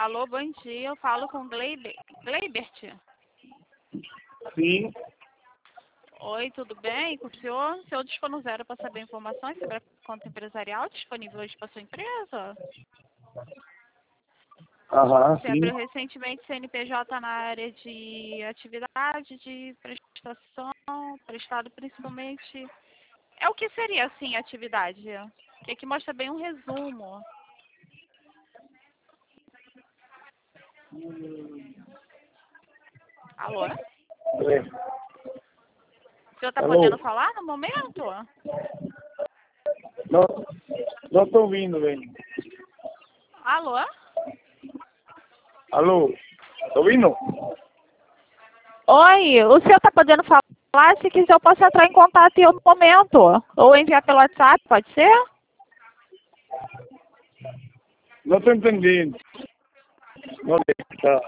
Alô, bom dia. Eu falo com Gleibert. Sim. Oi, tudo bem com o senhor? O senhor dispõe no zero para saber informações sobre a conta empresarial disponível hoje para sua empresa? Aham, Você sim. abriu recentemente CNPJ na área de atividade, de prestação, prestado principalmente. É o que seria, assim, atividade? Que aqui mostra bem um resumo. Alô? É. O senhor está Alô? podendo falar no momento? Não, não estou ouvindo, velho. Alô? Alô? Tá ouvindo? Oi, o senhor está podendo falar? Se quiser, eu posso entrar em contato em outro momento. Ou enviar pelo WhatsApp, pode ser? Não estou entendendo. Não, tá.